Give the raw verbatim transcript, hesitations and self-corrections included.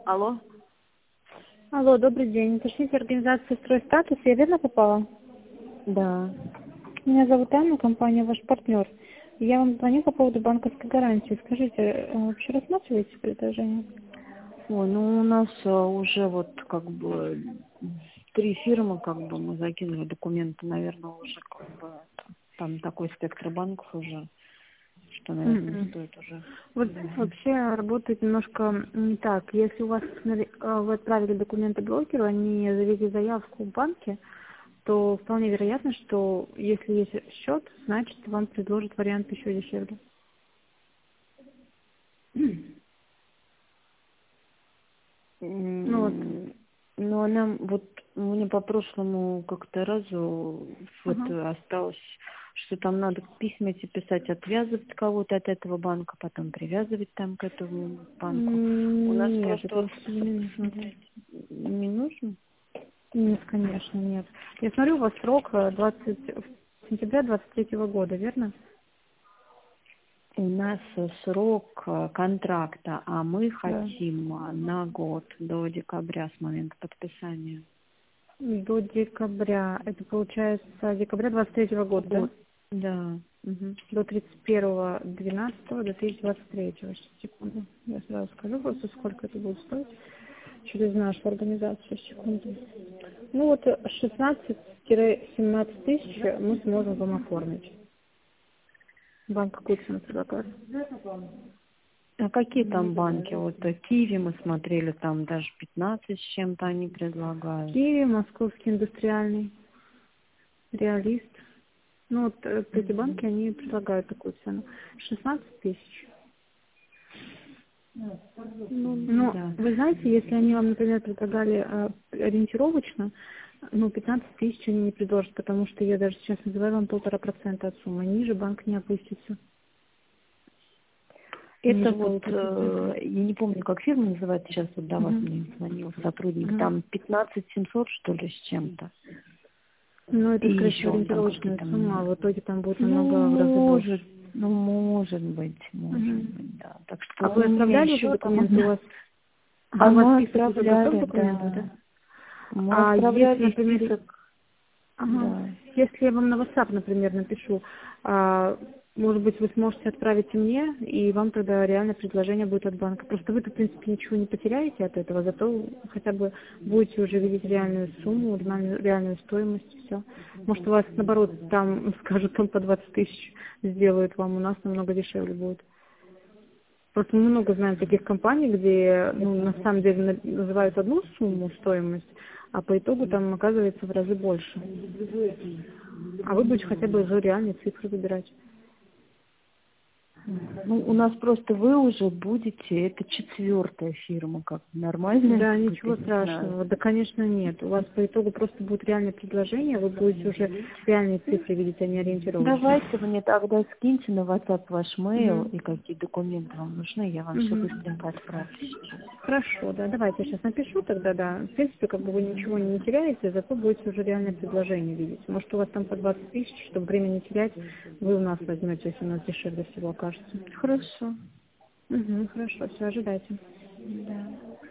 Алло? Алло, добрый день. Уточните организацию «Стройстатус». Я верно попала? Да. Меня зовут Анна, компания «Ваш партнер». Я вам звоню по поводу банковской гарантии. Скажите, э, вообще рассматриваете предложение? Ой, ну у нас э, уже вот как бы три фирмы, как бы мы закинули документы, наверное, уже как бы это, там такой спектр банков уже, что, наверное, Мгм. стоит уже. Вот вообще работает немножко не так. Если у вас смотри, э, вы отправили документы брокеру, они завели заявку в банке, то вполне вероятно, что если есть счет, значит вам предложат вариант еще дешевле. Ну вот. М, Ну, она вот мне по прошлому как-то разу вот Ага. осталось, что там надо письма эти писать, отвязывать кого-то от этого банка, потом привязывать там к этому банку. У нас М, Нет, просто это вот вообще не нужно. Да. смотрите, не нужно. Нет, конечно, нет. Я смотрю, у вас срок э, двадцать сентября двадцать третьего года, верно? У нас э, срок э, контракта, а мы Да. хотим э, на год до декабря с момента подписания. До декабря. Это получается декабря двадцать третьего года, да? Год. Да. Мгм. До тридцать первого двенадцатого до тысяча двадцать третьего. Сейчас, секунду. Я сразу скажу просто, сколько это будет стоить через нашу организацию. Секунду. Ну вот шестнадцать-семнадцать тысяч мы сможем вам оформить. Банк какую цену предлагает? А какие там банки? Вот э, Киви мы смотрели, там даже пятнадцать с чем-то они предлагают. Киви, Московский индустриальный, Реалист. Ну вот э, эти банки, Мгм. они предлагают такую цену. шестнадцать тысяч. Ну, Но да. вы знаете, если они вам, например, предлагали э, ориентировочно, ну, пятнадцать тысяч они не предложат, потому что я даже сейчас называю вам полтора процента от суммы. Ниже банк не опустится. Это Ниже вот, полутора процентов. э, я не помню, как фирма называется, сейчас вот до вас Угу. мне звонил сотрудник, Угу. там пятнадцать семьсот, что ли, с чем-то. Ну, И это, скорее всего, еще он там ориентировочная какие-то... сумма, а м, в итоге там будет Ну, намного в разы может, больше. ну, может быть, может Угу. быть, да. Так что А у вы меня отправляли уже еще там документы? У одна... вас, а у вас Оно список уже готов отправляли, документов, да. да? Мы А если, отправляли например, список, ага, да. если я вам на WhatsApp, например, напишу, а, может быть, вы сможете отправить и мне, и вам тогда реально предложение будет от банка. Просто вы-то, в принципе, ничего не потеряете от этого, зато хотя бы будете уже видеть реальную сумму, реальную, реальную стоимость, и все. Может, у вас, наоборот, там скажут, там по двадцать тысяч сделают вам, у нас намного дешевле будет. Просто мы много знаем таких компаний, где, ну, на самом деле на- называют одну сумму, стоимость, а по итогу там оказывается в разы больше. А вы будете хотя бы уже реальные цифры выбирать. Ну, у нас просто вы уже будете, это четвертая фирма, как нормальная Да, будет, я ничего не знаю. страшного. Да, конечно, нет. У вас по итогу просто будет реальное предложение, вы будете уже реальные цифры видеть, а не ориентировочные. Давайте вы мне тогда скиньте на WhatsApp ваш mail Угу. и какие документы вам нужны, я вам все Угу. быстренько отправлю сейчас. Хорошо, да, давайте я сейчас напишу тогда, да. В принципе, как бы вы ничего не теряете, зато будете уже реальное предложение видеть. Может, у вас там по двадцать тысяч, чтобы время не терять, вы у нас возьмете, если у нас дешевле всего окажется. Хорошо. Угу, хорошо, все, ожидайте. Да.